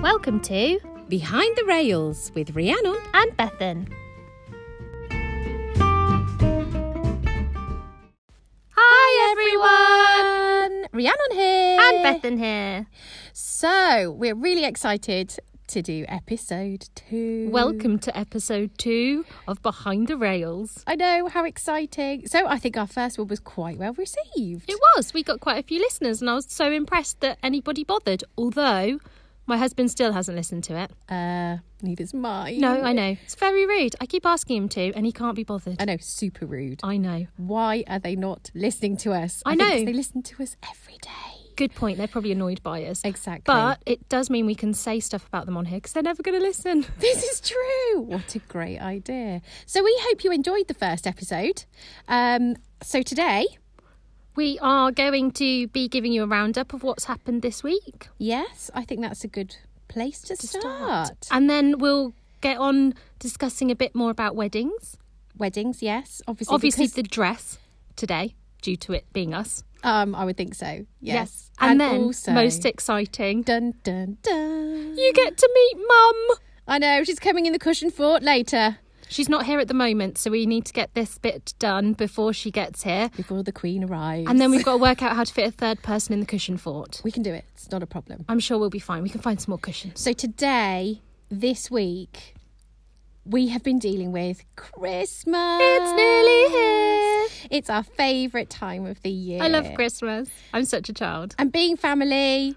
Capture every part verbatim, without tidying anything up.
Welcome to Behind the Rails with Rhiannon and Bethan. Hi everyone! Rhiannon here. And Bethan here. So, we're really excited to do episode two. Welcome to episode two of Behind the Rails. I know, how exciting. So, I think our first one was quite well received. It was. We got quite a few listeners and I was so impressed that anybody bothered. Although, my husband still hasn't listened to it. Uh, neither's mine. No, I know. It's very rude. I keep asking him to and he can't be bothered. I know, super rude. I know. Why are they not listening to us? I, I know. think 'cause they listen to us every day. Good point. They're probably annoyed by us. Exactly. But it does mean we can say stuff about them on here because they're never going to listen. This is true. What a great idea. So we hope you enjoyed the first episode. Um, so today, we are going to be giving you a roundup of what's happened this week. yes, I think that's a good place to, To start. And then we'll get on discussing a bit more about weddings. Weddings, yes, obviously. Obviously, because, the dress today, due to it being us. um, I would think so. Yes, And, then, also, most exciting, dun dun dun. you get to meet Mum. I know, she's coming in the cushion fort later. She's not here at the moment, so we need to get this bit done before she gets here. Before the Queen arrives. And then we've got to work out how to fit a third person in the cushion fort. We can do it. It's not a problem. I'm sure we'll be fine. We can find some more cushions. So today, this week, we have been dealing with Christmas. It's nearly here. It's our favourite time of the year. I love Christmas. I'm such a child. And being family,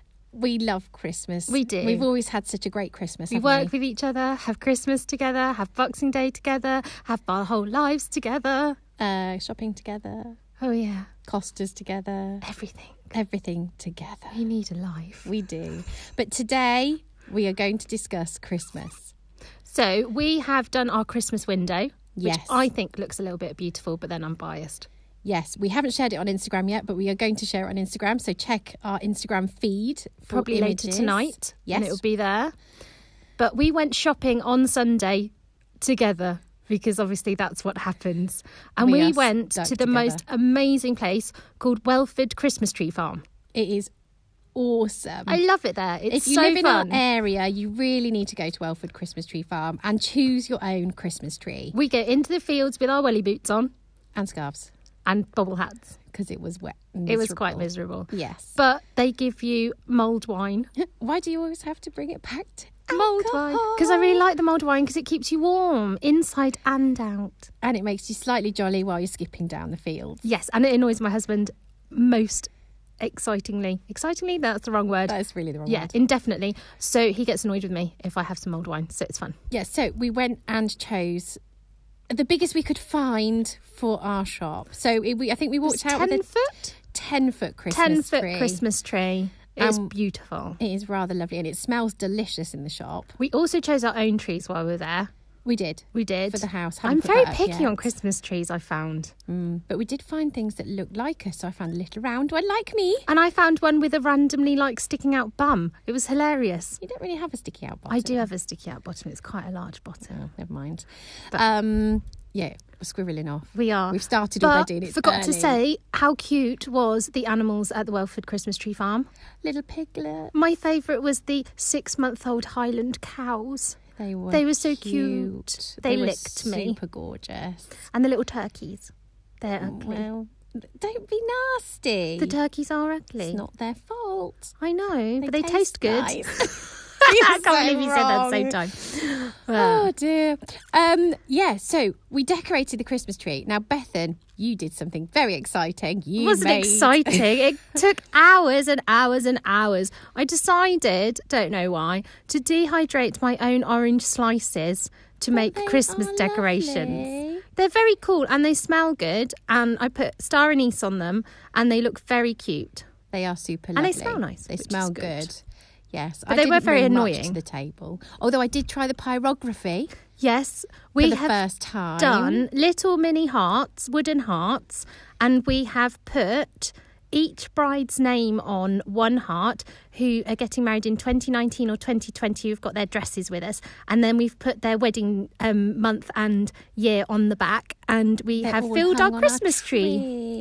we love Christmas. We do. We've always had such a great Christmas, We haven't work we? with each other, have Christmas together, have Boxing Day together, have our whole lives together. Uh, shopping together, Oh, yeah. Costas together, Everything. everything together. You need a life. We do. But today, we are going to discuss Christmas. So we have done our Christmas window, which Yes. I think looks a little bit beautiful, but then I'm biased. Yes, we haven't shared it on Instagram yet, but we are going to share it on Instagram. So check our Instagram feed for Probably images. later tonight. Yes. And it'll be there. But we went shopping on Sunday together because obviously that's what happens. And We we, are went stuck to the together. most amazing place called Welford Christmas Tree Farm. It is awesome. I love it there. It's if you so live in fun. our area, you really need to go to Welford Christmas Tree Farm and choose your own Christmas tree We go into the fields with our welly boots on and scarves and bobble hats. because it was wet. It was quite miserable. Yes. But they give you mulled wine. Why do you always have to bring it back to Mulled wine. Because I really like the mulled wine because it keeps you warm inside and out. And it makes you slightly jolly while you're skipping down the fields. Yes, and it annoys my husband most excitingly. Excitingly? That's the wrong word. That is really the wrong yeah, word. indefinitely. So he gets annoyed with me if I have some mulled wine. So it's fun. Yeah, so we went and chose the biggest we could find for our shop. So it, we, I think we walked out ten with a foot? ten foot Christmas ten foot tree. Christmas tree. It's Um, beautiful. It is rather lovely and it smells delicious in the shop. We also chose our own trees while we were there. We did. We did. For the house. Haven't I'm put very that up picky yet. on Christmas trees, I found. Mm, but we did find things that looked like us. So I found a little round one like me. And I found one with a randomly like sticking out bum. It was hilarious. You don't really have a sticky out bottom. I do have a sticky out bottom. It's quite a large bottom. Oh, never mind. But- um, yeah, we're squirreling off. We are. We've started But already. And it's forgot to early. say how cute was the animals at the Welford Christmas Tree Farm. Little piglet. My favourite was the six-month-old Highland cows They were. They were so cute. cute. They were licked me. Super gorgeous. and the little turkeys. They're ugly. Well, don't be nasty. The turkeys are ugly. It's not their fault. I know, but they taste, good. nice. I so can't believe you said that at the same wrong. time. Oh dear. Um, yeah, so we decorated the Christmas tree. Now, Bethan, you did something very exciting. You It wasn't made... exciting. It took hours and hours and hours. I decided, don't know why, to dehydrate my own orange slices to make they Christmas are decorations. lovely. They're very cool and they smell good. And I put star anise on them and they look very cute. They are super And lovely. they smell nice, They which smell is good. good. Yes. But I they were didn't very bring much annoying. to the table. Although I did try the pyrography Yes, for we the have first time. done little mini hearts, wooden hearts, and we have put each bride's name on one heart who are getting married in twenty nineteen or twenty twenty who've got their dresses with us, and then we've put their wedding um, month and year on the back, and we They're have all filled hung our on Christmas tree. tree.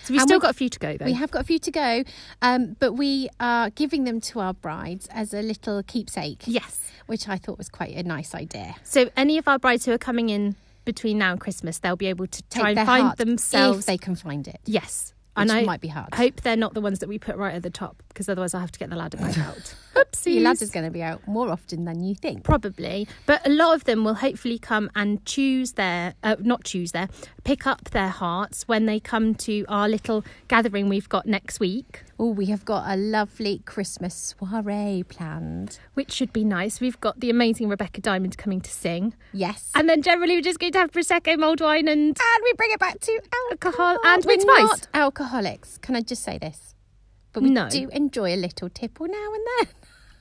So we've And still we- got a few to go, though. We have got a few to go, um, but we are giving them to our brides as a little keepsake. Yes. Which I thought was quite a nice idea. So any of our brides who are coming in between now and Christmas, they'll be able to Take try and their find heart themselves. if they can find it. Yes. Which and I might be hard. hope they're not the ones that we put right at the top, because otherwise I'll have to get the ladder back out. Oopsies. Your ladder's going to be out more often than you think. Probably. But a lot of them will hopefully come and choose their, uh, not choose their, pick up their hearts when they come to our little gathering we've got next week. Oh, we have got a lovely Christmas soiree planned. Which should be nice. We've got the amazing Rebecca Diamond coming to sing. Yes. And then generally we're just going to have Prosecco, mulled wine and... And we bring it back to alcohol. Alcohol and We're mince pies. not alcoholics. Can I just say this? But we No. do enjoy a little tipple now and then.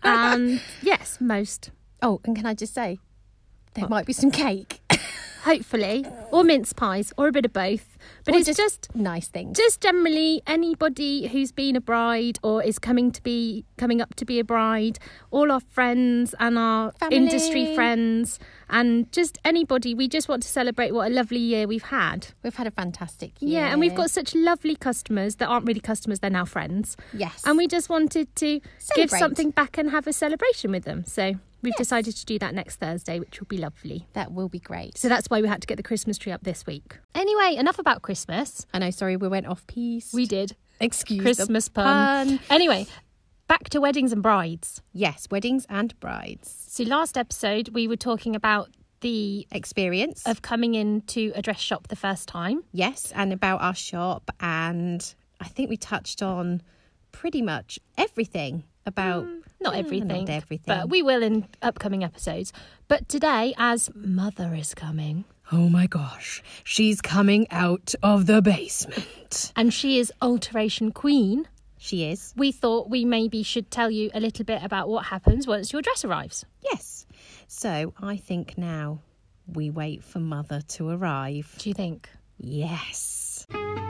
And yes, most. Oh, and can I just say, there might be some cake. Hopefully. Or mince pies, or a bit of both. But Or it's just... nice things. Just generally anybody who's been a bride or is coming to be coming up to be a bride, all our friends and our Family. industry friends, and just anybody. We just want to celebrate what a lovely year we've had. We've had a fantastic year. Yeah, and we've got such lovely customers that aren't really customers, they're now friends. Yes. And we just wanted to give Celebrate. something back and have a celebration with them. So we've decided to do that next Thursday, which will be lovely. That will be great. So that's why we had to get the Christmas tree up this week. Anyway, enough about Christmas. I know, sorry, we went off piece. We did. Excuse Christmas the pun. pun. Anyway, back to weddings and brides. Yes, weddings and brides. So last episode, we were talking about the Experience. of coming into a dress shop the first time. Yes, and about our shop. And I think we touched on pretty much everything about... Not Mm, everything, Not everything. but we will in upcoming episodes. But today, as Mother is coming, Oh my gosh, she's coming out of the basement. and she is Alteration Queen, She is. we thought we maybe should tell you a little bit about what happens once your dress arrives. Yes. So I think now we wait for Mother to arrive. Do you think? Yes.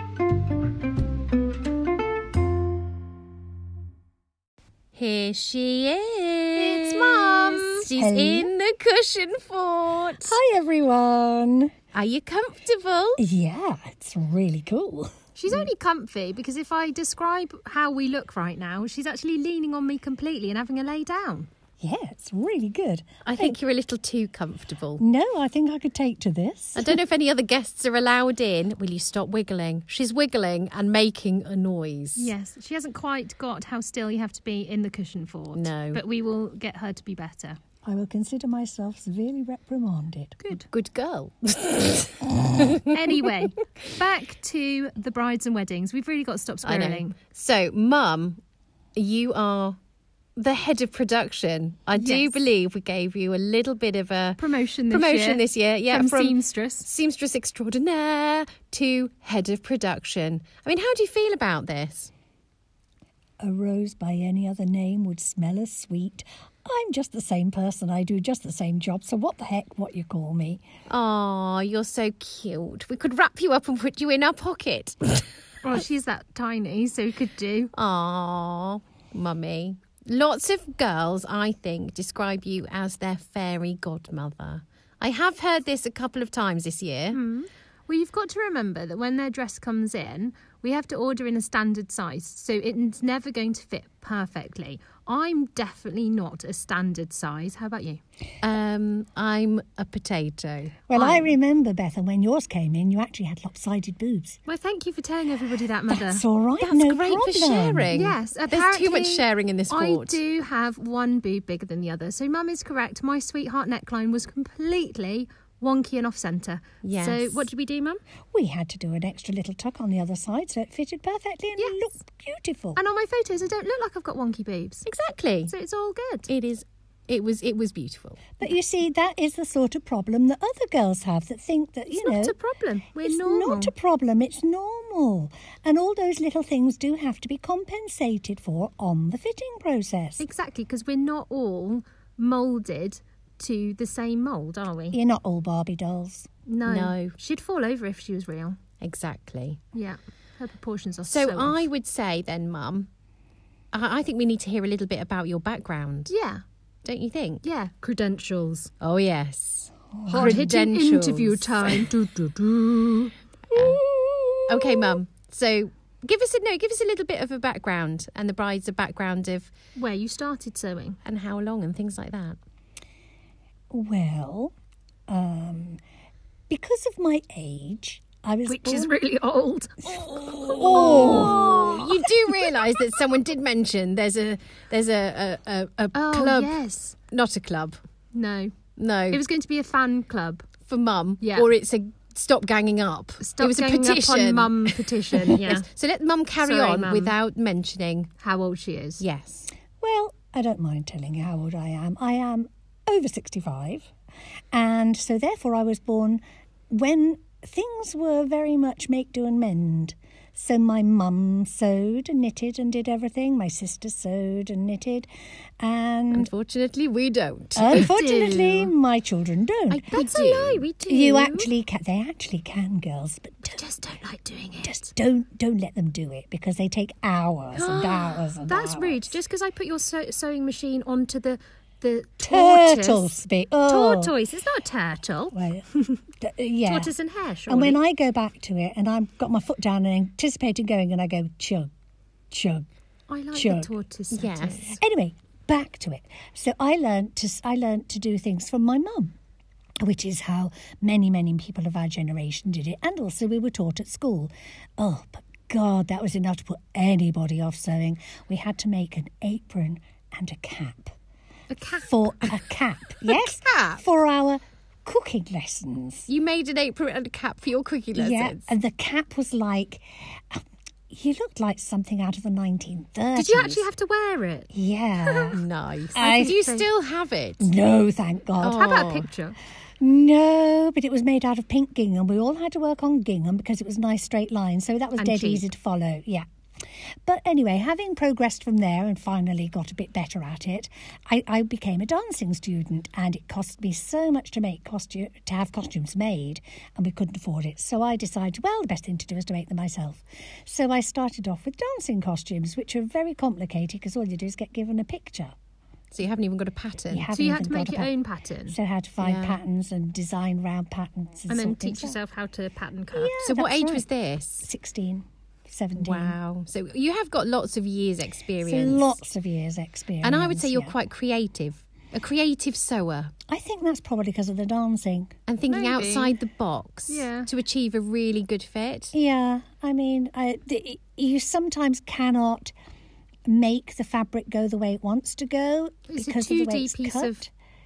Here she is. It's Mum. She's Hello. in the cushion fort. Hi everyone. Are you comfortable? Yeah, it's really cool. She's only comfy because if I describe how we look right now, she's actually leaning on me completely and having a lay down. Yeah, it's really good. I think you're a little too comfortable. No, I think I could take to this. I don't know if any other guests are allowed in. Will you stop wiggling? She's wiggling and making a noise. Yes, she hasn't quite got how still you have to be in the cushion fort. No. But we will get her to be better. I will consider myself severely reprimanded. Good. Good girl. Anyway, back to the brides and weddings. We've really got to stop I know. spiraling. So, Mum, you are the head of production. I do Yes. believe we gave you a little bit of a Promotion this promotion year. this year. Yeah, from, from seamstress. seamstress extraordinaire to head of production. I mean, how do you feel about this? A rose by any other name would smell as sweet. I'm just the same person. I do just the same job. So what the heck, what you call me? Oh, you're so cute. We could wrap you up and put you in our pocket. Well, she's that tiny, so we could do. Oh, Mummy. Lots of girls, I think, describe you as their fairy godmother. I have heard this a couple of times this year. Well, you've got to remember that when their dress comes in, we have to order in a standard size, so it's never going to fit perfectly. I'm definitely not a standard size. How about you? Um, I'm a potato. Well, I I'm- remember, Betha, when yours came in, you actually had lopsided boobs. Well, thank you for telling everybody that, Mother. That's all right. That's no great problem. for sharing. Yes, There's too apparently much sharing in this I fort. do have one boob bigger than the other. So Mum is correct. My sweetheart neckline was completely wonky and off-centre. Yes. So what did we do, Mum? We had to do an extra little tuck on the other side so it fitted perfectly and Yes. looked beautiful. And on my photos, I don't look like I've got wonky boobs. Exactly. So it's all good. It is. It was. It was beautiful. But you see, that is the sort of problem that other girls have that think that, you It's know... not a problem. We're it's normal. not a problem, it's normal. And all those little things do have to be compensated for on the fitting process. Exactly, because we're not all moulded to the same mould, are we? You're not all Barbie dolls. No. No. She'd fall over if she was real. Exactly. Yeah. Her proportions are so So I off. would say then, Mum, I, I think we need to hear a little bit about your background. Yeah. Don't you think? Yeah. Credentials. Oh yes. Hard-hitting interview time. do, do, do. Okay, Mum. So give us a no. Give us a little bit of a background, and the bride's a background of Where you started sewing. and how long and things like that. Well, um, because of my age, I was Which born... is really old. Oh, You do realise that someone did mention there's a there's a a, a, a Oh, club, yes. not a club. No. No, It was going to be a fan club. for mum. Yeah. Or it's a stop ganging up. Stop it was a ganging petition. up on mum petition. Yeah. Yes. So let mum carry Sorry, on Mum. without mentioning. How old she is. Yes. well, I don't mind telling you how old I am. I am over sixty-five, and so therefore I was born when things were very much make, do and mend. So my mum sewed and knitted and did everything. My sister sewed and knitted. And Unfortunately, we don't. unfortunately, do. my children don't. I- That's we a do. lie. We do. You actually can. They actually can, girls, but They just don't like doing it. just don't don't let them do it because they take hours and hours and That's hours. rude. Just because I put your sew- sewing machine onto the the Turtle tortoise. speak. Oh. Tortoise. It's not a turtle. Well, d- yeah. Tortoise and hare. Surely. And when I go back to it and I've got my foot down and anticipating going and I go chug, chug. I like Chug. the tortoise. Yes. setting. Anyway, back to it. So I learned to I learned to do things from my mum, which is how many many people of our generation did it, and also we were taught at school. Oh, but God, that was enough to put anybody off sewing. We had to make an apron and a cap. A cat. For a cap, yes, cap? for our cooking lessons. You made an apron and a cap for your cooking lessons. Yeah, and the cap was like, you looked like something out of the nineteen thirties. Did you actually have to wear it? Yeah. Nice. I Do you think- still have it? No, thank God. How about Oh. a picture? No, but it was made out of pink gingham. We all had to work on gingham because it was nice straight lines, so that was And dead cheap. easy to follow. Yeah. But anyway, having progressed from there and finally got a bit better at it, I, I became a dancing student, and it cost me so much to make costume to have costumes made, and we couldn't afford it. So I decided, well, the best thing to do is to make them myself. So I started off with dancing costumes, which are very complicated because all you do is get given a picture. So you haven't even got a pattern. You haven't So you had even to make got a your pat- own pattern. So how to find Yeah. patterns and design round patterns and, And then sort teach things out. yourself how to pattern cut. Yeah, So what that's age right. was this? sixteen, seventeen. Wow. So you have got lots of years So experience. lots of years experience. And I would say you're yeah. quite creative. A creative sewer. I think that's probably because of the dancing. And thinking Maybe. outside the box Yeah. to achieve a really good fit. Yeah, I mean, I, the, you sometimes cannot make the fabric go the way it wants to go It's a because two of the way D it's piece cut. of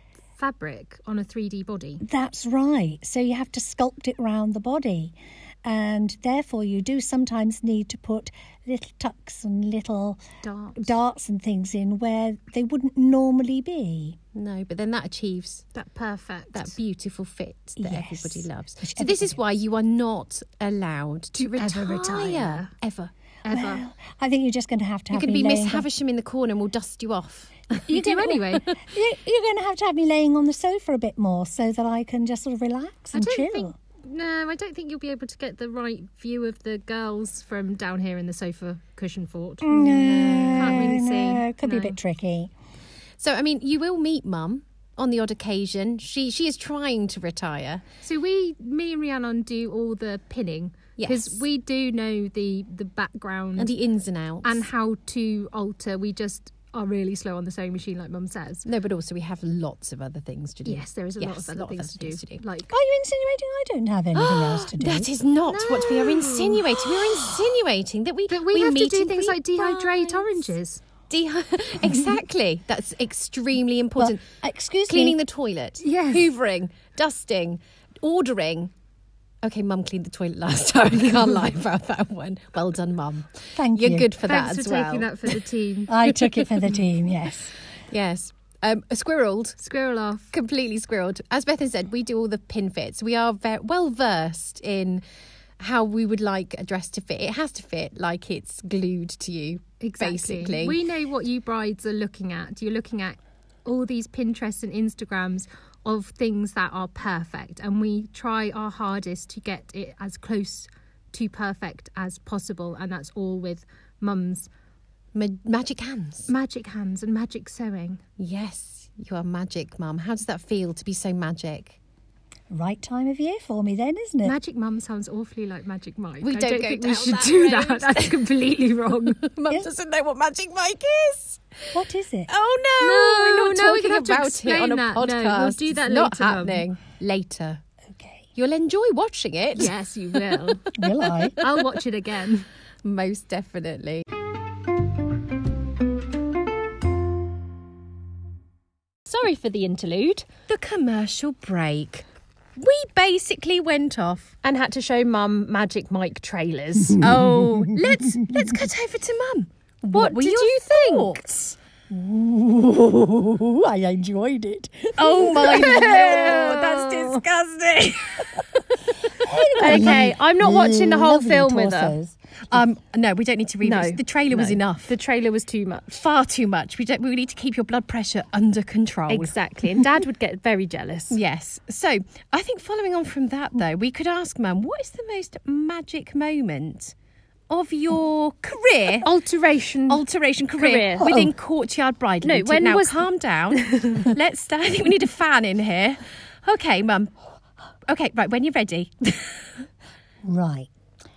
fabric on a three D body. That's right. So you have to sculpt it round the body. And therefore, you do sometimes need to put little tucks and little Darts. darts and things in where they wouldn't normally be. No, but then that achieves That perfect. that beautiful fit that Yes. everybody loves. Which So this is everybody why you are not allowed to, To ever retire. retire. Ever. Ever. Well, I think you're just going to have to You're have going to me be Miss laying on- Havisham in the corner and we'll dust you off. You do anyway. You- You're going to have to have me laying on the sofa a bit more so that I can just sort of relax I and don't chill. think. No, I don't think you'll be able to get the right view of the girls from down here in the sofa cushion fort. No, Can't really see. no, it could be a No. bit tricky. So, I mean, you will meet Mum on the odd occasion. She she is trying to retire. So we, me and Rhiannon, do all the pinning because Yes. we do know the the background And the ins and outs. and how to alter. We just are really slow on the sewing machine, like Mum says. No, but also we have lots of other things to do. Yes, there is a lot Yes, of a other things, to, do. things to do. Like Are you insinuating I don't have anything else to do? That is not what we are insinuating. We are insinuating that we But we, have to meet do and things greet like dehydrate brides. oranges. Dehy- exactly. That's extremely important. Well, excuse Cleaning me. the toilet. Yes. Hoovering. Dusting. Ordering. Okay, Mum cleaned the toilet last time. I can't lie about that one. Well done, Mum. Thank You're you. good for Thanks that for as well. taking that for the team. I took it for the team, yes. Yes. Um, squirreled. Squirrel off. Completely squirreled. As Bethan said, we do all the pin fits. We are very well versed in how we would like a dress to fit. It has to fit like it's glued to you, Exactly. basically. We know what you brides are looking at. You're looking at all these Pinterests and Instagrams of things that are perfect, and we try our hardest to get it as close to perfect as possible, and that's all with Mum's Ma- magic hands. magic hands and magic sewing. Yes, you are magic, Mum. How does that feel to be so magic? right time of year for me then, isn't it? Magic Mum sounds awfully like Magic Mike. We I don't don't go think down we should that do road. that. That's completely wrong. Mum Yeah. doesn't know what Magic Mike is. What is it? Oh no, No, we're not no, we talking have to about it explain on a that. No, podcast. we'll do that It's not later, Mum. happening. Later. Okay. You'll enjoy watching it. Yes, you will. Will I? I'll watch it again. Most definitely. Sorry for the interlude. The commercial break. We basically went off. And had to show Mum Magic Mike trailers. Oh, let's let's cut over to Mum. What were did your you think? thoughts? Ooh, I enjoyed it. Oh my lord, that's disgusting. Okay, I'm not watching the whole Lovely film with her. torsos. Um, no, we don't need to read No, this. The trailer was no. enough. The trailer was too much. Far too much. We don't. We need to keep your blood pressure under control. Exactly. And Dad would get very jealous. Yes. So I think following on from that, though, we could ask Mum, what is the most magic moment of your career? Alteration. Alteration career, Career. within Courtyard Bridal No, Boutique. when now was- calm down. Let's. I think we need a fan in here. Okay, Mum. Okay, right. When you're ready. Right.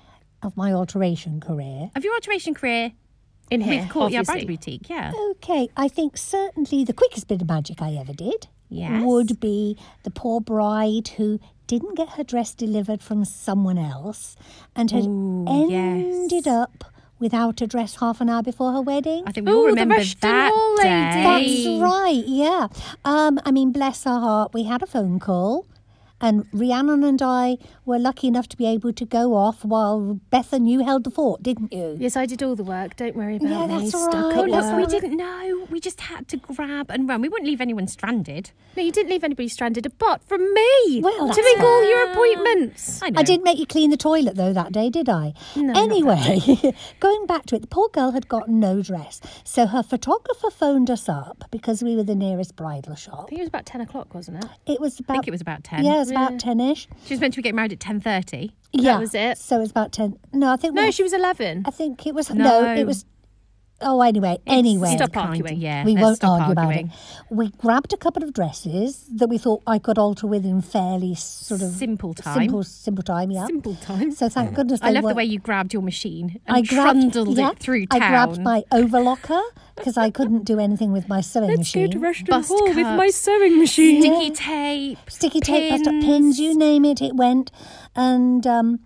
Of my alteration career. Of your alteration career in here, with Courtyard obviously. Bridal Boutique, yeah. Okay, I think certainly the quickest bit of magic I ever did Yes. would be the poor bride who didn't get her dress delivered from someone else and had Ooh, ended yes. up without a dress half an hour before her wedding. I think we all Ooh, the remember Rushton that Hall lady. day. That's right, yeah. Um, I mean, bless her heart, we had a phone call. And Rhiannon and I were lucky enough to be able to go off while Bethan, you held the fort, didn't you? Yes, I did all the work. Don't worry about Yeah, me. that's Stuck all at right. Oh, look, we work. didn't know. We just had to grab and run. We wouldn't leave anyone stranded. No, you didn't leave anybody stranded apart from me. Well, to that's make all fine. your appointments. I know. I didn't make you clean the toilet, though, that day, did I? No, not Anyway, going back to it, the poor girl had got no dress. So her photographer phoned us up because we were the nearest bridal I shop. think it was about ten o'clock, wasn't it? It was about... I think it was about ten. Yeah, it was about Yeah. ten-ish. She was meant to be getting married at ten thirty. Yeah. was it. So it was about ten... No, I think... No, we- she was eleven. I think it was... No. No, it was... Oh, anyway, anyway. Stop Kinda, arguing. Yeah, We let's won't stop argue arguing. about it. We grabbed a couple of dresses that we thought I could alter with in fairly sort of... Simple time. Simple, simple time, yeah. Simple time. So thank goodness they I love the weren't- way you grabbed your machine and I grabbed, trundled yeah, it through I town. grabbed my overlocker because I couldn't do anything with my sewing Let's go machine. to Rushton Bust Hall with my cups. sewing machine. Sticky tape, Sticky tape, bust up pins. pins, you name it, it went. And um,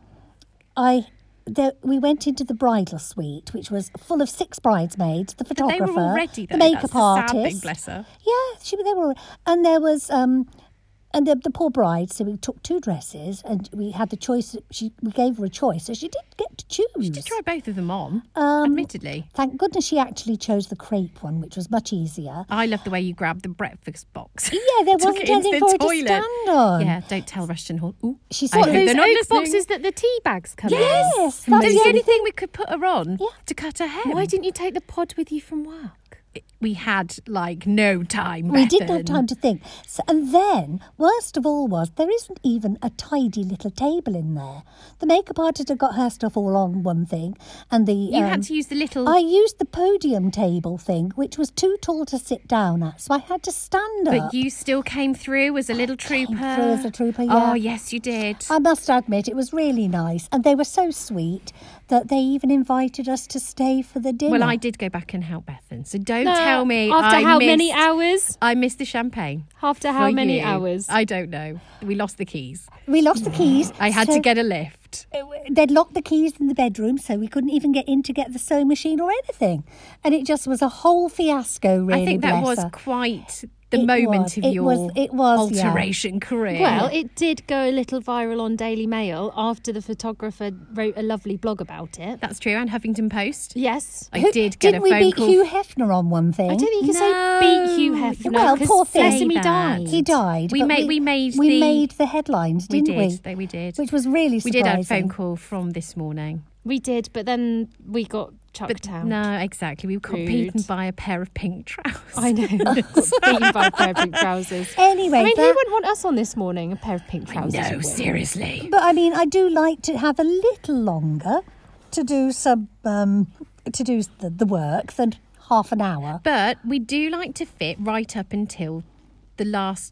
I, there, we went into the bridal suite, which was full of six bridesmaids, the They photographer, were all ready, though. the makeup That's the sad artist. thing, bless her. Yeah, she, they were, and there was, um, and the, the poor bride. So we took two dresses, and we had the choice. She, we gave her a choice, so she did get to choose. She did try both of them on, Um, admittedly. Thank goodness she actually chose the crepe one, which was much easier. I love the way you grabbed the breakfast box. Yeah, there Took wasn't it into anything the for her toilet. to stand on. Yeah, don't tell Rushton Hall. Ooh, She I said What, hope those they're not oak listening. boxes that the tea bags come in? Yes, that's That's the the only only thing we could put her on Yeah. to cut her hair. Why didn't you take the pod with you from work? we had like no time? We didn't have Bethan. time to think. So, and then, worst of all was, there isn't even a tidy little table in there. The makeup artist had got her stuff all on one thing, and the... You um, had to use the little. I used the podium table thing, which was too tall to sit down at, so I had to stand up. But you still came through as a little trooper. through as a trooper, Oh, yeah. yes, you did. I must admit, it was really nice, and they were so sweet that they even invited us to stay for the dinner. Well, I did go back and help Bethan, so don't No, tell me. After I how missed, many hours? I missed the champagne. After how for many you. hours? I don't know. We lost the keys. We lost the keys. I had so to get a lift. They'd locked the keys in the bedroom, so we couldn't even get in to get the sewing machine or anything. And it just was a whole fiasco, really. I think that bless was her. quite the It moment was. of It your was- it was, yeah. alteration career. Well, it did go a little viral on Daily Mail after the photographer wrote a lovely blog about it. That's true. And Huffington Post. Yes. I Who- did get Didn't a we phone beat call. Hugh Hefner on one thing? I don't think you can No. say beat Hugh Hefner. Well, 'cause poor thing. bless him, he Say that. died. He died. We but made- we made we the- made the headlines, we didn't we? did. They, we did. Which was really we surprising. did have a phone call from this morning. We did, but then we got chucked But out. no, exactly. We got Rude. beaten by a pair of pink trousers. I know. got beaten by a pair of pink trousers. Anyway, I mean, that- who wouldn't want us on this morning? A pair of pink trousers. No, would we? seriously. But I mean, I do like to have a little longer to do some um, to do the, the work than half an hour. But we do like to fit right up until the last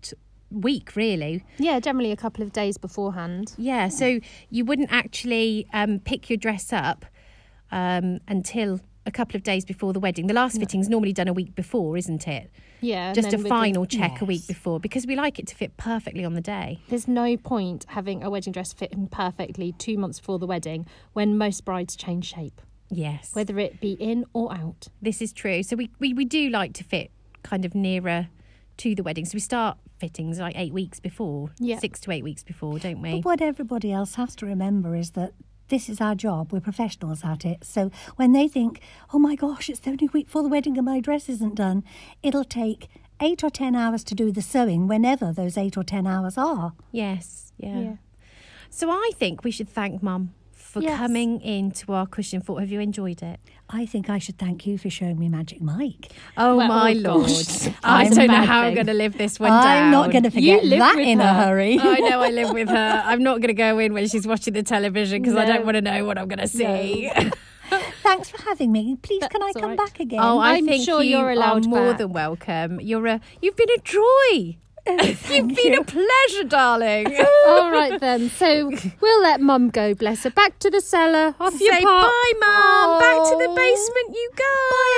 week, really. Yeah, generally a couple of days beforehand. Yeah, so you wouldn't actually um, pick your dress up um, until a couple of days before the wedding. The last no. fitting's normally done a week before, isn't it? Yeah. Just a final the, check yes. a week before, because we like it to fit perfectly on the day. There's no point having a wedding dress fitting perfectly two months before the wedding when most brides change shape. Yes. Whether it be in or out. This is true. So we, we, we do like to fit kind of nearer to the wedding. So we start fittings like eight weeks before, yeah. six to eight weeks before, don't we? But what everybody else has to remember is that this is our job. We're professionals at it. So when they think, oh my gosh, it's the only week before the wedding and my dress isn't done, it'll take eight or ten hours to do the sewing whenever those eight or ten hours are. Yes, yeah. yeah. So I think we should thank Mum for yes. coming into our Cushion Fort. Have you enjoyed it? I think I should thank you for showing me Magic Mike. Oh, well, my oh Lord. I That's don't a know bad how thing. I'm going to live this one I'm down. not going to forget live that with in her. a hurry. I know I live with her. I'm not going to go in when she's watching the television because I No. don't want to know what I'm going to see. No. Thanks for having me. Please, can I That's all come right. back again? Oh, I I'm think sure you you're allowed are more back. than welcome. You're a, you've been a joy. You've been you. a pleasure, darling. All right then. So we'll let Mum go, bless her. Back to the cellar. Off Say you pop. bye, Mum. Back to the Oh. basement you go.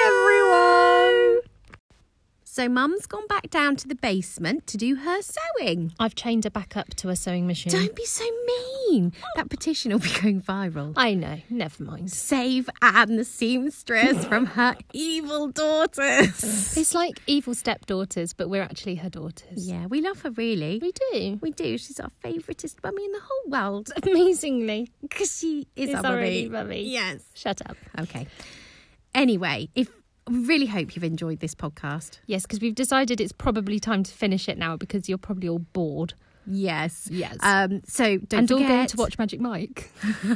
Bye, everyone. So Mum's gone back down to the basement to do her sewing. I've chained her back up to a sewing machine. Don't be so mean. That petition will be going viral. I know. Never mind. Save Anne the seamstress from her evil daughters. It's like evil stepdaughters, but we're actually her daughters. Yeah, we love her, really. We do. We do. She's our favouriteest mummy in the whole world. Amazingly. Because she is Is our our mummy. only mummy. Yes. Shut up. Okay. Anyway, if we really hope you've enjoyed this podcast. Yes, because we've decided it's probably time to finish it now because you're probably all bored. Yes. Yes. Um. So don't and forget all going to watch Magic Mike.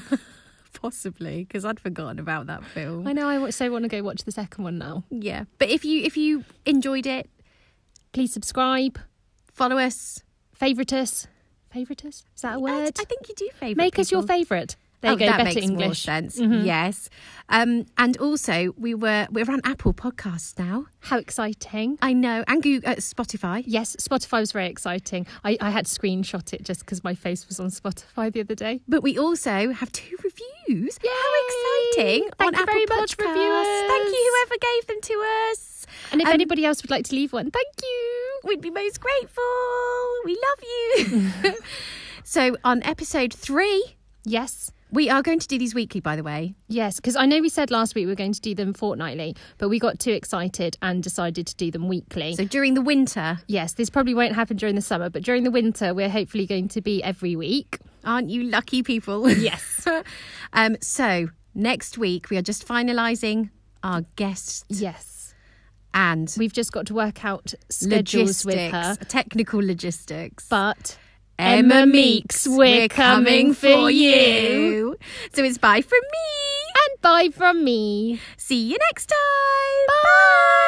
possibly because I'd forgotten about that film. I know. I so want to go watch the second one now. Yeah. But if you if you enjoyed it, Please subscribe, follow us. favourite us. Favourite us? Is that a word? I, I think you do favourite. Make us your people. favourite. There Oh, you go. that Better makes English. more sense. Mhm. Yes. Um, and also, we were we're on Apple Podcasts now. How exciting. I know, and Google, uh, Spotify. Yes, Spotify was very exciting. I, I had to screenshot it just because my face was on Spotify the other day. But we also have two reviews. Yay! How exciting! Thank on you Apple very much, Podcasts. reviewers. Thank you, whoever gave them to us. And if Um, anybody else would like to leave one, thank you. We'd be most grateful. We love you. So on episode three, Yes. we are going to do these weekly, by the way. Yes, because I know we said last week we were going to do them fortnightly, but we got too excited and decided to do them weekly. So during the winter, yes, this probably won't happen during the summer, but during the winter, we're hopefully going to be every week. aren't you lucky people? Yes. um. So next week we are just finalising our guests Yes. and We've just got to work out schedules logistics, with her. technical logistics. But Emma Meeks, we're coming for you. So it's bye from me. and bye from me. See you next time. Bye.